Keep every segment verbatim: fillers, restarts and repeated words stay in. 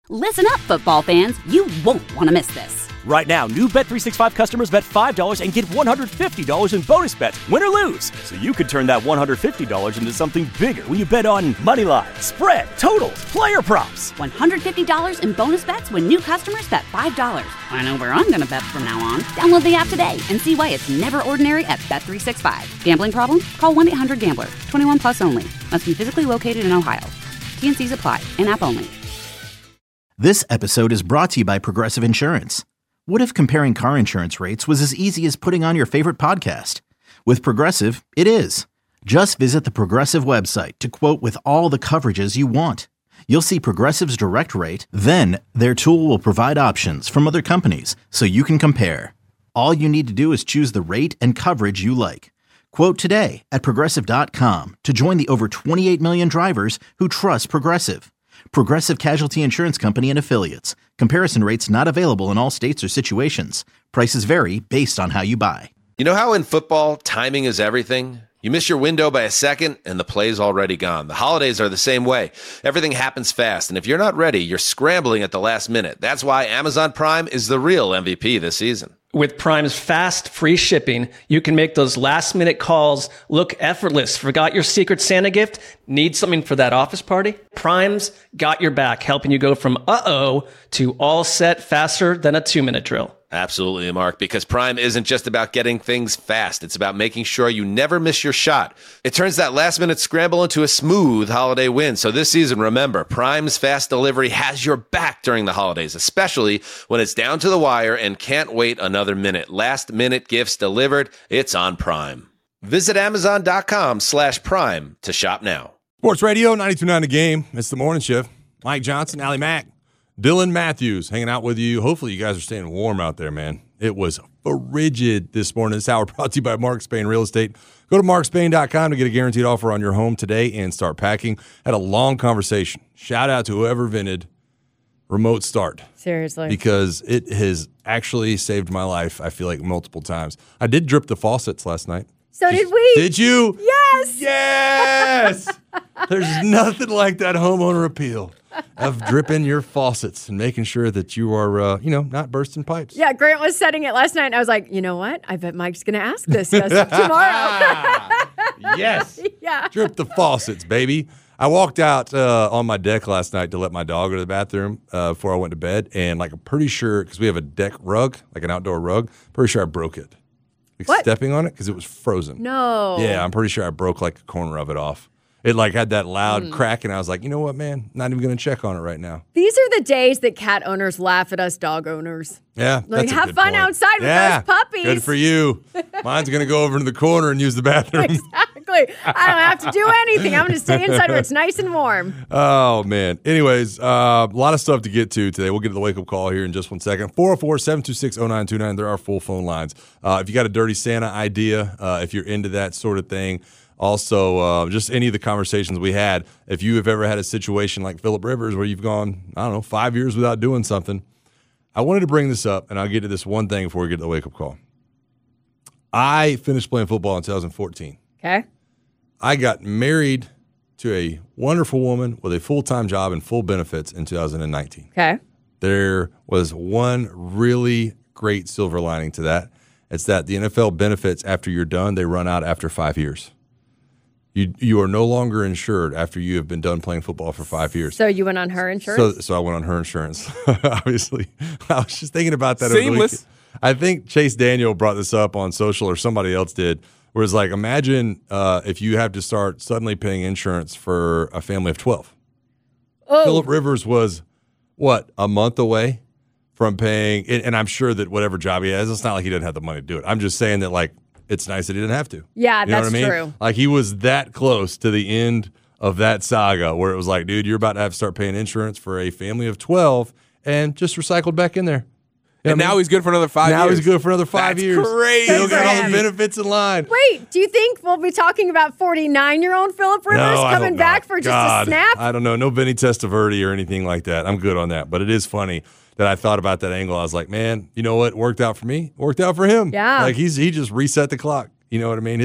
Listen up, football fans. You won't want to miss this. Right now, new Bet three sixty-five customers bet five dollars and get one hundred fifty dollars in bonus bets, win or lose. So you could turn that one hundred fifty dollars into something bigger when you bet on money line, spread, totals, player props. one hundred fifty dollars in bonus bets when new customers bet five dollars. I know where I'm going to bet from now on. Download the app today and see why it's never ordinary at Bet three sixty-five. Gambling problem? Call one eight hundred gambler. twenty-one plus only. Must be physically located in Ohio. T and C's apply. In-app only. This episode is brought to you by Progressive Insurance. What if comparing car insurance rates was as easy as putting on your favorite podcast? With Progressive, it is. Just visit the Progressive website to quote with all the coverages you want. You'll see Progressive's direct rate, then their tool will provide options from other companies so you can compare. All you need to do is choose the rate and coverage you like. Quote today at Progressive dot com to join the over twenty-eight million drivers who trust Progressive. Progressive Casualty Insurance Company and Affiliates. Comparison rates not available in all states or situations. Prices vary based on how you buy. You know how in football, timing is everything? You miss your window by a second, and the play's already gone. The holidays are the same way. Everything happens fast, and if you're not ready, you're scrambling at the last minute. That's why Amazon Prime is the real M V P this season. With Prime's fast, free shipping, you can make those last-minute calls look effortless. Forgot your Secret Santa gift? Need something for that office party? Prime's got your back, helping you go from uh-oh to all set faster than a two-minute drill. Absolutely, Mark, because Prime isn't just about getting things fast. It's about making sure you never miss your shot. It turns that last-minute scramble into a smooth holiday win. So this season, remember, Prime's fast delivery has your back during the holidays, especially when it's down to the wire and can't wait another minute. Last-minute gifts delivered, it's on Prime. Visit Amazon.com slash Prime to shop now. Sports Radio, ninety-two point nine The Game. It's the morning shift. Mike Johnson, Allie Mack. Dylan Matthews hanging out with you. Hopefully you guys are staying warm out there, man. It was frigid this morning. This hour brought to you by Mark Spain Real Estate. Go to mark spain dot com to get a guaranteed offer on your home today and start packing. Had a long conversation. Shout out to whoever invented remote start. Seriously. Because it has actually saved my life, I feel like, multiple times. I did drip the faucets last night. So Just, did we. Did you? Yes. Yes. There's nothing like that homeowner appeal of dripping your faucets and making sure that you are, uh, you know, not bursting pipes. Yeah, Grant was setting it last night, and I was like, you know what? I bet Mike's going to ask this tomorrow. Yes. Yeah. Drip the faucets, baby. I walked out uh, on my deck last night to let my dog go to the bathroom uh, before I went to bed, and like I'm pretty sure, because we have a deck rug, like an outdoor rug, pretty sure I broke it. Like What? Stepping on it because it was frozen. No. Yeah, I'm pretty sure I broke like a corner of it off. It like had that loud mm. crack, and I was like, you know what, man? Not even going to check on it right now. These are the days that cat owners laugh at us dog owners. Yeah, like that's a have good fun point. outside with yeah, those puppies. Good for you. Mine's going to go over to the corner and use the bathroom. Exactly. I don't have to do anything. I'm going to stay inside where it's nice and warm. Oh, man. Anyways, uh, a lot of stuff to get to today. We'll get to the wake-up call here in just one second. four oh four, seven two six, oh nine two nine. There are full phone lines. Uh, if you got a Dirty Santa idea, uh, if you're into that sort of thing, also, uh, just any of the conversations we had, if you have ever had a situation like Phillip Rivers where you've gone, I don't know, five years without doing something, I wanted to bring this up, and I'll get to this one thing before we get to the wake-up call. I finished playing football in two thousand fourteen. Okay. I got married to a wonderful woman with a full-time job and full benefits in two thousand nineteen. Okay. There was one really great silver lining to that. It's that the N F L benefits after you're done, they run out after five years. You you are no longer insured after you have been done playing football for five years. So you went on her insurance? So so I went on her insurance, obviously. I was just thinking about that. Seamless. Over the weekend. I think Chase Daniel brought this up on social, or somebody else did, where it's like, imagine uh, if you have to start suddenly paying insurance for a family of twelve. Oh. Phillip Rivers was, what, a month away from paying, and, and I'm sure that whatever job he has, it's not like he doesn't have the money to do it. I'm just saying that, like, it's nice that he didn't have to. Yeah, you know that's what I mean? true. Like, he was that close to the end of that saga where it was like, dude, you're about to have to start paying insurance for a family of twelve, and just recycled back in there. You and know now I mean? he's good for another five now years. Now he's good for another five That's years. crazy. He'll get all the benefits in line. Wait, do you think we'll be talking about forty-nine-year-old Phillip Rivers no, coming back for just God, a snap? I don't know. No Vinny Testaverde or anything like that. I'm good on that. But it is funny that I thought about that angle. I was like, man, you know what? Worked out for me. Worked out for him. Yeah. Like he's he just reset the clock. You know what I mean? His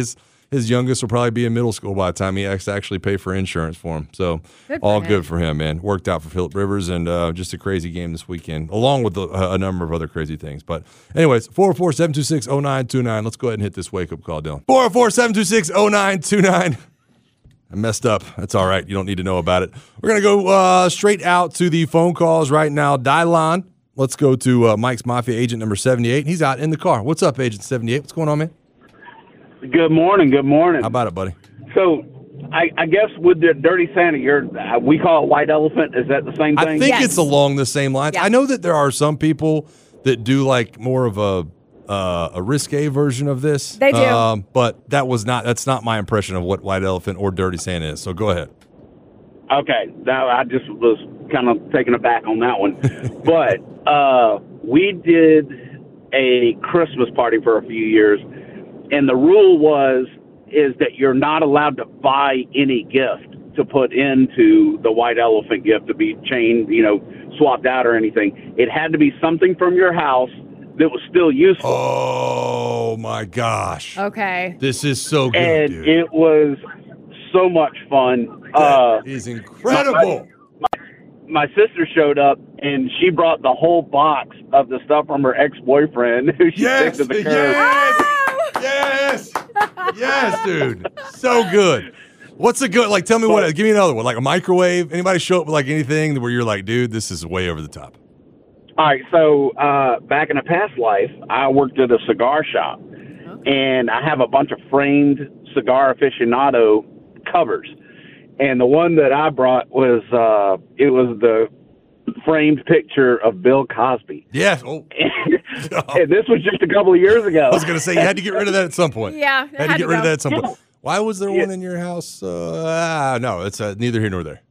his youngest will probably be in middle school by the time he has to actually pay for insurance for him. So Good for all him. good for him, man. Worked out for Phillip Rivers, and uh, just a crazy game this weekend, along with a, a number of other crazy things. But anyways, four oh four, seven two six, oh nine two nine. Let's go ahead and hit this wake-up call, Dylan. four oh four, seven two six, oh nine two nine. I messed up. That's all right. You don't need to know about it. We're going to go uh, straight out to the phone calls right now. Dylon, let's go to uh, Mike's Mafia agent number seventy-eight. He's out in the car. What's up, Agent seventy-eight? What's going on, man? Good morning. Good morning. How about it, buddy? So, I, I guess with the Dirty Santa, you're uh, we call it white elephant. Is that the same thing? I think Yes. it's along the same lines. Yeah. I know that there are some people that do like more of a uh, a risque version of this. They do. Um, but that was not. That's not my impression of what white elephant or Dirty Santa is. So go ahead. Okay. Now I just was kind of taken aback on that one, but uh, we did a Christmas party for a few years, and the rule was is that you're not allowed to buy any gift to put into the white elephant gift to be chained, you know, swapped out or anything. It had to be something from your house that was still useful. Oh my gosh! Okay. This is so good, and dude. it was so much fun. Uh, That is incredible. my sister showed up, and she brought the whole box of the stuff from her ex-boyfriend who she Yes, kicked to the curb. yes, yes, yes, dude. So good. What's a good, like, tell me what, give me another one. Like a microwave? Anybody show up with, like, anything where you're like, dude, this is way over the top? All right, so uh, back in a past life, I worked at a cigar shop, and I have a bunch of framed cigar aficionado covers. And the one that I brought was, uh, it was the framed picture of Bill Cosby. Yes. Oh, And this was just a couple of years ago. I was going to say, you had to get rid of that at some point. Yeah, it Had to had get to rid of go. that at some point. Why was there one in your house? Uh, ah, no, it's uh, neither here nor there.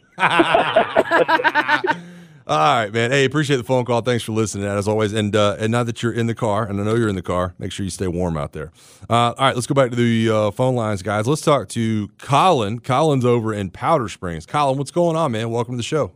All right, man. Hey, appreciate the phone call. Thanks for listening, as always. And uh, and now that you're in the car, and I know you're in the car, make sure you stay warm out there. Uh, all right, let's go back to the uh, phone lines, guys. Let's talk to Colin. Colin's over in Powder Springs. Colin, what's going on, man? Welcome to the show.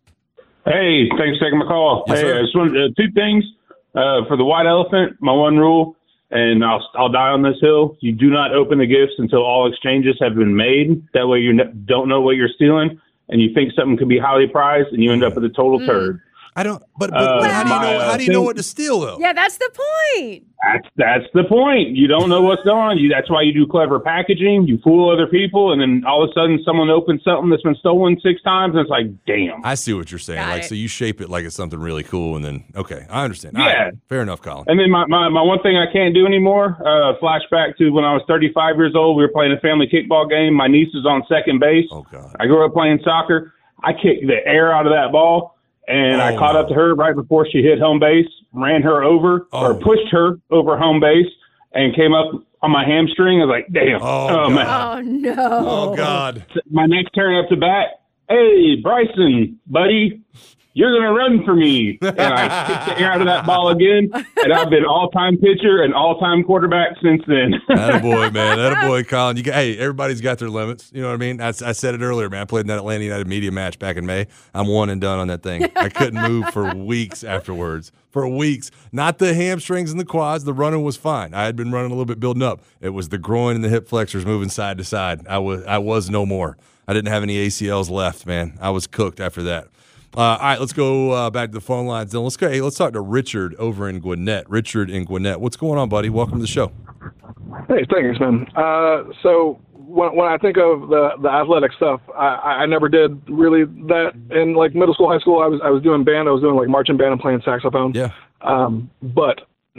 Hey, thanks for taking my call. Yes, hey, sir. I just wanted uh, two things. Uh, for the white elephant, my one rule, and I'll I'll die on this hill. You do not open the gifts until all exchanges have been made. That way you ne- don't know what you're stealing, and you think something could be highly prized, and you end up with a total turd. I don't, but, but, Uh, but how do you know? my, uh, How do you know thing- what to steal, though? Yeah, that's the point. That's that's the point. You don't know what's going on. You that's why you do clever packaging. You fool other people, and then all of a sudden someone opens something that's been stolen six times, and it's like, damn. I see what you're saying. Got like, it. so you shape it like it's something really cool, and then okay, I understand. Yeah. All right, fair enough, Colin. And then my, my, my one thing I can't do anymore, uh, flashback to when I was thirty-five years old. We were playing a family kickball game. My niece was on second base. Oh God. I grew up playing soccer. I kicked the air out of that ball, and I Oh, caught no. up to her right before she hit home base, ran her over, Oh. or pushed her over home base, and came up on my hamstring. I was like, damn. Oh, Oh, God. man. Oh, no. Oh God. My next turn up to bat, hey, Bryson, buddy, you're going to run for me. And I kicked the air out of that ball again, and I've been all-time pitcher and all-time quarterback since then. Attaboy, man. Attaboy, Colin. You got, hey, everybody's got their limits. You know what I mean? I, I said it earlier, man. I played in that Atlanta United media match back in May. I'm one and done on that thing. I couldn't move for weeks afterwards. For weeks. Not the hamstrings and the quads. The running was fine. I had been running a little bit building up. It was the groin and the hip flexors moving side to side. I was I was no more. I didn't have any A C Ls left, man. I was cooked after that. Uh, all right, let's go uh, back to the phone lines. Then let's go. Hey, let's talk to Richard over in Gwinnett. Richard in Gwinnett. What's going on, buddy? Welcome to the show. Hey, thanks, man. Uh, so when, when I think of the, the athletic stuff, I, I never did really that in like middle school, high school. I was I was doing band. I was doing like marching band and playing saxophone. Yeah. Um, but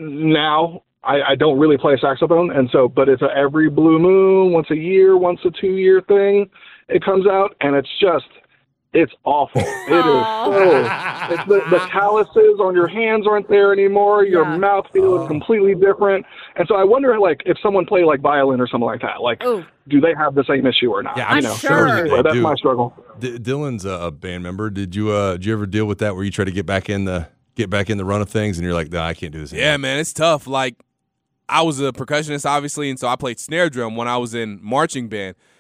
now I, I don't really play saxophone, and so but it's a every blue moon, once a year, once a two year thing. It comes out, and it's just. It's awful. It is so. It's the, the calluses on your hands aren't there anymore. Your Yeah. mouth feel is completely different. And so I wonder, like, if someone played like violin or something like that, like, Ooh. do they have the same issue or not? Yeah, you I'm know? sure So, that anyway, they that's do. my struggle. D- Dylan's a, a band member. Did you uh did you ever deal with that where you try to get back in the get back in the run of things and you're like, nah, I can't do this anymore? Yeah, man, it's tough. Like, I was a percussionist, obviously, and so I played snare drum when I was in marching band.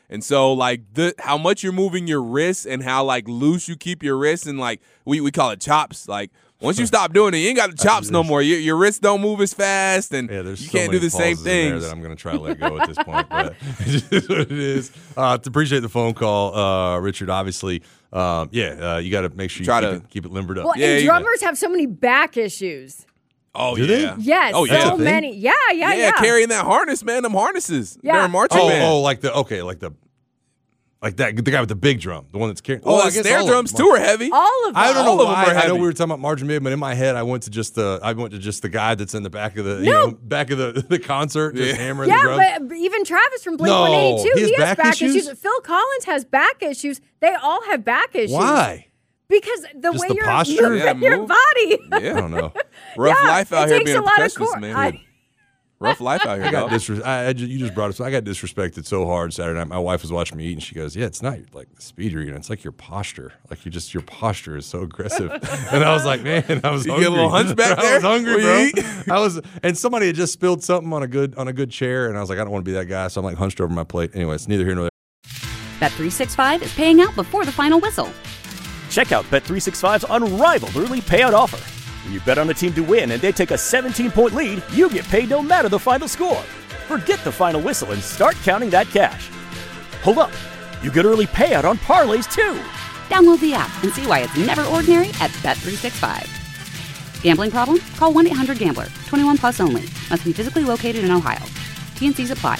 And so, like, the how much you're moving your wrists and how, like, loose you keep your wrists and, like, we, we call it chops. Like, once you stop doing it, you ain't got the chops no more. Your, your wrists don't move as fast, and yeah, there's you so can't many do the same pauses in there things. that I'm going to try to let go at this point. But it is what it is. Uh, to appreciate the phone call, uh, Richard, obviously, um, yeah, uh, you got to make sure you Try keep, to- it, keep it limbered up. Well, Yeah, and you- drummers have so many back issues. Oh, Do yeah. they? Yes, Oh, yeah. so many. Yeah, yeah, Yeah, yeah. carrying that harness, man, them harnesses. Yeah. They're a marching Oh, band. oh, like the okay, like the like that the guy with the big drum, the one that's carrying. Oh, I the guess snare all of drums, them too, are heavy. All of them. I don't know All of them why. are I know heavy. we were talking about marching band, but in my head, I went to just the I went to just the guy that's in the back of the you No. know back of the, the concert, just Yeah. hammering the Yeah, drums. but even Travis from Blink No, one eighty-two, he has he has back back, issues? issues. Phil Collins has back issues. They all have back issues. Why? Because the Just way the you're posture? moving Yeah, your move. body. I Yeah. don't know. Rough Yeah, life out it here takes being a a lot of percussionist, cor- man. I- Rough life out here, I got dog. disres- I, I just, you just brought it. So I got disrespected so hard Saturday night. My wife was watching me eat, and she goes, "Yeah, it's not like the speed you're eating. It's like your posture. Like you just your posture is so aggressive." And I was like, "Man, I was You hungry. get a little hunchback I there was hungry, when bro. you eat? I was." And somebody had just spilled something on a good on a good chair, and I was like, "I don't want to be that guy." So I'm like hunched over my plate. Anyway, it's neither here nor there. Bet three sixty-five is paying out before the final whistle. Check out Bet three sixty-five's unrivaled early payout offer. When you bet on a team to win and they take a seventeen-point lead, you get paid no matter the final score. Forget the final whistle and start counting that cash. Hold up. You get early payout on parlays, too. Download the app and see why it's never ordinary at Bet three sixty-five. Gambling problem? Call one eight hundred gambler. twenty-one plus only. Must be physically located in Ohio. T N Cs apply.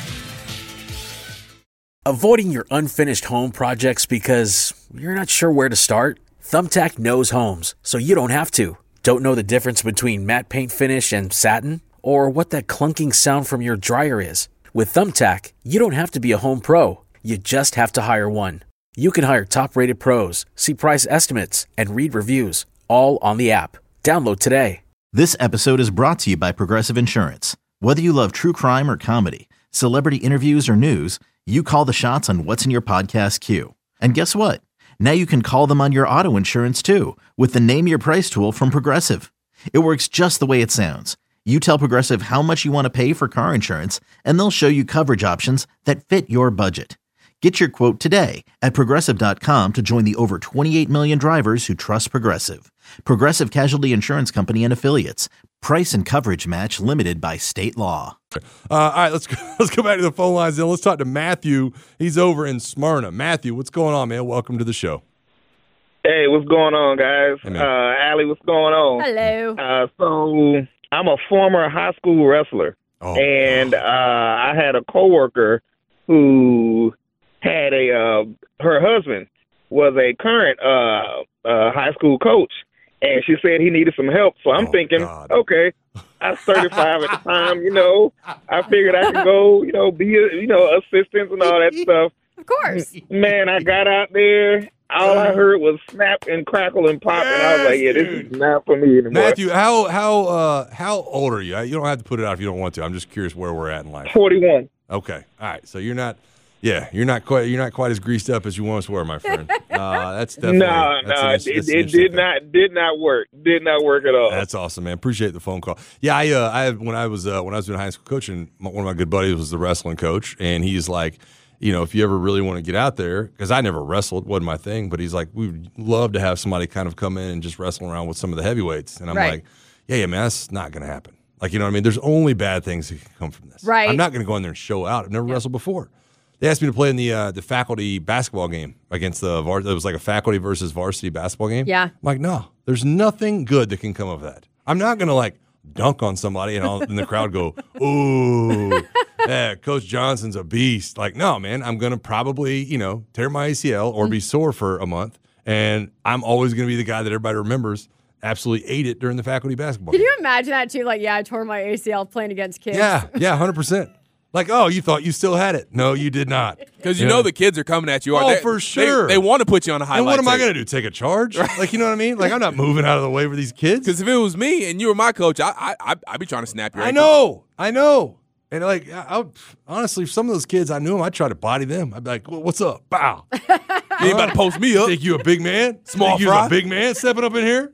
Avoiding your unfinished home projects because you're not sure where to start? Thumbtack knows homes, so you don't have to. Don't know the difference between matte paint finish and satin? Or what that clunking sound from your dryer is? With Thumbtack, you don't have to be a home pro. You just have to hire one. You can hire top-rated pros, see price estimates, and read reviews, all on the app. Download today. This episode is brought to you by Progressive Insurance. Whether you love true crime or comedy, celebrity interviews or news, you call the shots on what's in your podcast queue. And guess what? Now you can call them on your auto insurance too with the Name Your Price tool from Progressive. It works just the way it sounds. You tell Progressive how much you want to pay for car insurance, and they'll show you coverage options that fit your budget. Get your quote today at Progressive dot com to join the over twenty-eight million drivers who trust Progressive. Progressive Casualty Insurance Company and Affiliates. Price and coverage match limited by state law. Uh, all right, let's go, let's go back to the phone lines. Then let's talk to Matthew. He's over in Smyrna. Matthew, what's going on, man? Welcome to the show. Hey, what's going on, guys? Hey, man. uh, Allie, what's going on? Hello. Uh, so I'm a former high school wrestler, Oh, and uh, I had a coworker who had a uh, her husband was a current uh, uh, high school coach, and she said he needed some help. So I'm Oh, thinking, God. okay, I was thirty-five at the time, you know, I figured I could go, you know, be a, you know, assistant and all that stuff. Of course. Man, I got out there. All I heard was snap and crackle and pop, and I was like, "Yeah, this is not for me anymore." Matthew, how how uh, how old are you? You don't have to put it out if you don't want to. I'm just curious where we're at in life. forty-one. Okay, all right. So you're not, yeah, you're not quite you're not quite as greased up as you once were, my friend. Uh, that's definitely No, that's no, an- it, that's it, an it interesting did thing. not did not work. Did not work at all. That's awesome, man. Appreciate the phone call. Yeah, I, uh, I when I was uh, when I was doing high school coaching, my, one of my good buddies was the wrestling coach, and he's like, you know, if you ever really want to get out there, because I never wrestled, wasn't my thing, but he's like, we'd love to have somebody kind of come in and just wrestle around with some of the heavyweights, and I'm Right. like, yeah, yeah, man, that's not going to happen. Like, you know what I mean? There's only bad things that can come from this. Right. I'm not going to go in there and show out. I've never wrestled before. They asked me to play in the uh, the faculty basketball game against the varsity. It was like a faculty versus varsity basketball game. Yeah. I'm like, no, there's nothing good that can come of that. I'm not going to like dunk on somebody and, all, and the crowd go, ooh, yeah, Coach Johnson's a beast. Like, no, man, I'm going to probably, you know, tear my A C L or be sore for a month. And I'm always going to be the guy that everybody remembers absolutely ate it during the faculty basketball Can game. you imagine that too? Like, yeah, I tore my A C L playing against kids. Yeah, yeah, one hundred percent. Like, oh, you thought you still had it. No, you did not. Because you know the kids are coming at you. Oh, They- for sure. They, they want to put you on a highlight And what am I tape. going to do? Take a charge? Like, you know what I mean? Like, I'm not moving out of the way for these kids. Because if it was me and you were my coach, I, I, I, I'd be trying to snap your I ankle. know. I know. And, like, I, I, honestly, if some of those kids, I knew them, I'd try to body them. I'd be like, well, what's up? Bow. You ain't about to post me up. Think you a big man? Small Think you fry? a big man stepping up in here?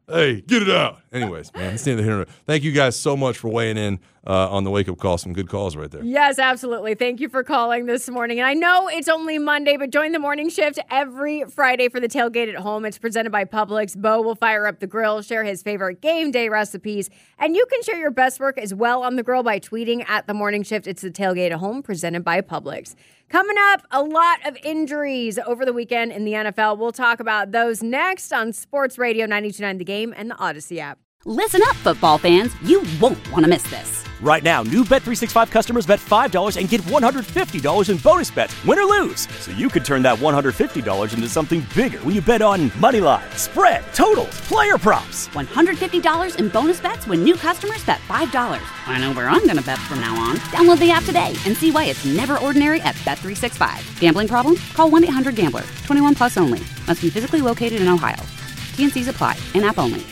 Hey, get it out. Anyways, man, it's the end of the here. Thank you guys so much for weighing in uh, on the wake-up call. Some good calls right there. Yes, absolutely. Thank you for calling this morning. And I know it's only Monday, but join the morning shift every Friday for the Tailgate at Home. It's presented by Publix. Bo will fire up the grill, share his favorite game day recipes, and you can share your best work as well on the grill by tweeting at the morning shift. It's the Tailgate at Home presented by Publix. Coming up, a lot of injuries over the weekend in the N F L. We'll talk about those next on Sports Radio ninety-two point nine The Game and the Odyssey app. Listen up, football fans. You won't want to miss this. Right now, new Bet three sixty-five customers bet five dollars and get one hundred fifty dollars in bonus bets, win or lose. So you could turn that one hundred fifty dollars into something bigger when you bet on money line, spread, totals, player props. one hundred fifty dollars in bonus bets when new customers bet five dollars. I know where I'm going to bet from now on. Download the app today and see why it's never ordinary at Bet three sixty-five. Gambling problem? Call one eight hundred gambler. twenty-one plus only. Must be physically located in Ohio. T and C's apply. In-app only.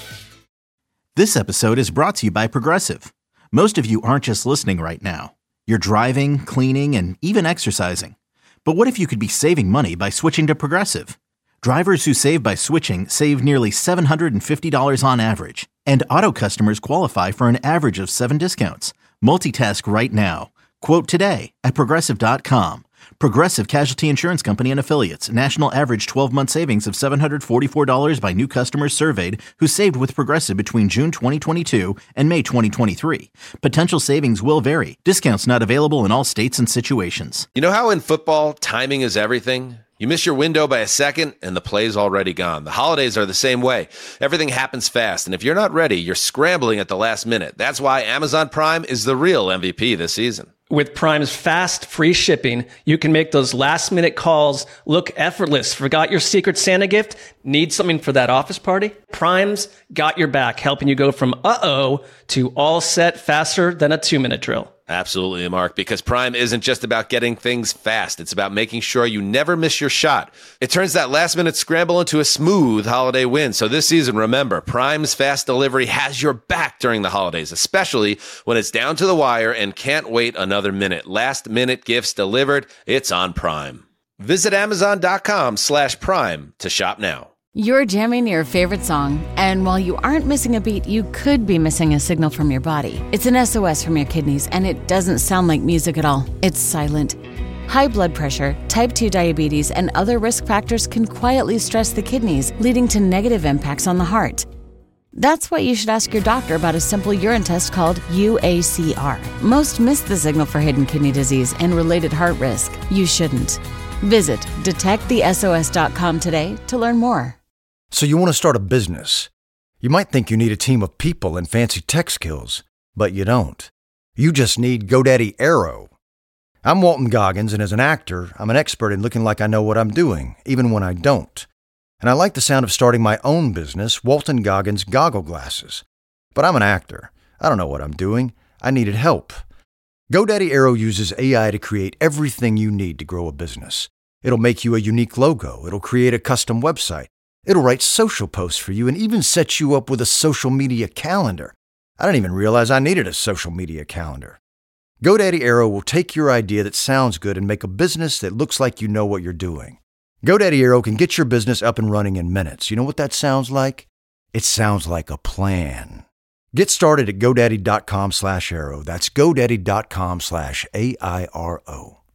This episode is brought to you by Progressive. Most of you aren't just listening right now. You're driving, cleaning, and even exercising. But what if you could be saving money by switching to Progressive? Drivers who save by switching save nearly seven hundred fifty dollars on average. And auto customers qualify for an average of seven discounts. Multitask right now. Quote today at Progressive dot com. Progressive Casualty Insurance Company and Affiliates. National average twelve-month savings of seven hundred forty-four dollars by new customers surveyed who saved with Progressive between June twenty twenty-two and May twenty twenty-three. Potential savings will vary. Discounts not available in all states and situations. You know how in football, timing is everything? You miss your window by a second, and the play's already gone. The holidays are the same way. Everything happens fast, and if you're not ready, you're scrambling at the last minute. That's why Amazon Prime is the real M V P this season. With Prime's fast, free shipping, you can make those last-minute calls look effortless. Forgot your Secret Santa gift? Need something for that office party? Prime's got your back, helping you go from uh-oh to all set faster than a two-minute drill. Absolutely, Mark, because Prime isn't just about getting things fast. It's about making sure you never miss your shot. It turns that last-minute scramble into a smooth holiday win. So this season, remember, Prime's fast delivery has your back during the holidays, especially when it's down to the wire and can't wait another minute. Last-minute gifts delivered. It's on Prime. Visit Amazon.com slash Prime to shop now. You're jamming your favorite song, and while you aren't missing a beat, you could be missing a signal from your body. It's an S O S from your kidneys, and it doesn't sound like music at all. It's silent. High blood pressure, type two diabetes, and other risk factors can quietly stress the kidneys, leading to negative impacts on the heart. That's why you should ask your doctor about a simple urine test called U A C R. Most miss the signal for hidden kidney disease and related heart risk. You shouldn't. Visit detect the S O S dot com today to learn more. So you want to start a business. You might think you need a team of people and fancy tech skills, but you don't. You just need GoDaddy Aero. I'm Walton Goggins, and as an actor, I'm an expert in looking like I know what I'm doing, even when I don't. And I like the sound of starting my own business, Walton Goggins Goggle Glasses. But I'm an actor. I don't know what I'm doing. I needed help. GoDaddy Aero uses A I to create everything you need to grow a business. It'll make you a unique logo. It'll create a custom website. It'll write social posts for you and even set you up with a social media calendar. I didn't even realize I needed a social media calendar. GoDaddy Aero will take your idea that sounds good and make a business that looks like you know what you're doing. GoDaddy Aero can get your business up and running in minutes. You know what that sounds like? It sounds like a plan. Get started at GoDaddy.com slash Aero. That's GoDaddy.com slash A I R O.